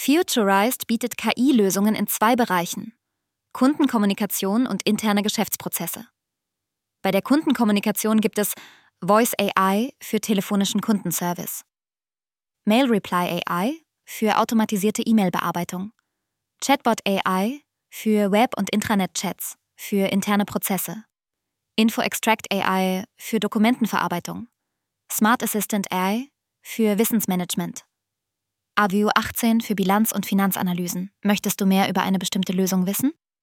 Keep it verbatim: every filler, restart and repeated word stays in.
Futurized bietet K I-Lösungen in zwei Bereichen: Kundenkommunikation und interne Geschäftsprozesse. Bei der Kundenkommunikation gibt es Voice A I für telefonischen Kundenservice, Mail Reply A I für automatisierte E-Mail-Bearbeitung, Chatbot A I für Web- und Intranet-Chats für interne Prozesse, Info Extract A I für Dokumentenverarbeitung, Smart Assistant A I für Wissensmanagement, A V I O achtzehn für Bilanz- und Finanzanalysen. Möchtest du mehr über eine bestimmte Lösung wissen?